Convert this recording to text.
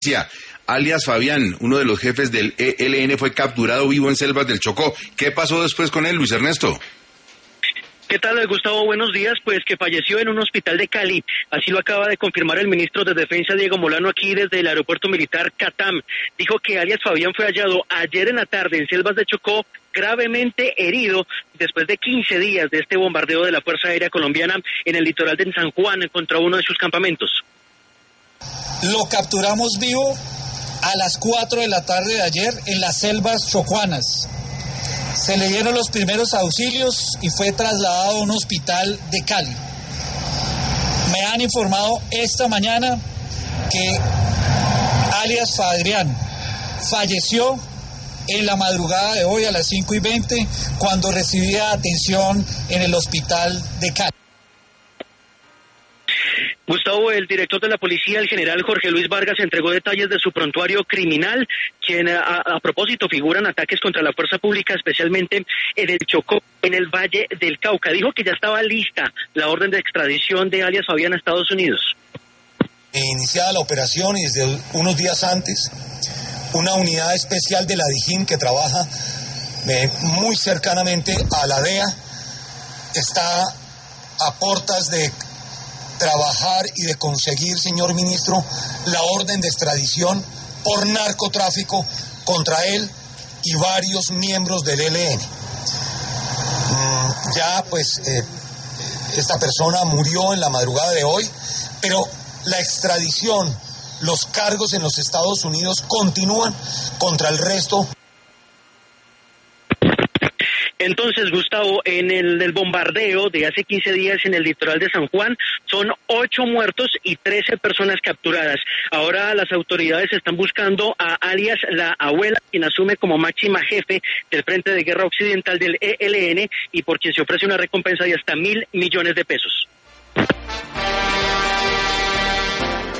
alias Fabián, uno de los jefes del ELN, fue capturado vivo en selvas del Chocó. ¿Qué pasó después con él, Luis Ernesto? ¿Qué tal, Gustavo? Buenos días. Pues que falleció en un hospital de Cali. Así lo acaba de confirmar el ministro de Defensa, Diego Molano, aquí desde el aeropuerto militar Catam. Dijo que alias Fabián fue hallado ayer en la tarde en selvas de Chocó, gravemente herido después de 15 días de este bombardeo de la Fuerza Aérea Colombiana en el litoral de San Juan contra uno de sus campamentos. Lo capturamos vivo a las 4 de la tarde de ayer en las selvas chocuanas. Se le dieron los primeros auxilios y fue trasladado a un hospital de Cali. Me han informado esta mañana que alias Fadrián falleció en la madrugada de hoy a las 5:20 cuando recibía atención en el hospital de Cali. Gustavo, el director de la policía, el general Jorge Luis Vargas, entregó detalles de su prontuario criminal, quien a propósito figuran ataques contra la fuerza pública, especialmente en el Chocó, en el Valle del Cauca. Dijo que ya estaba lista la orden de extradición de alias Fabián a Estados Unidos. Iniciada la operación y desde unos días antes, una unidad especial de la DIJÍN que trabaja muy cercanamente a la DEA está a portas de trabajar y de conseguir, señor ministro, la orden de extradición por narcotráfico contra él y varios miembros del ELN. Ya pues esta persona murió en la madrugada de hoy, pero la extradición, los cargos en los Estados Unidos continúan contra el resto. Entonces, Gustavo, en el bombardeo de hace 15 días en el litoral de San Juan, son 8 muertos y 13 personas capturadas. Ahora las autoridades están buscando a alias la abuela, quien asume como máxima jefe del Frente de Guerra Occidental del ELN y por quien se ofrece una recompensa de hasta $1.000 millones.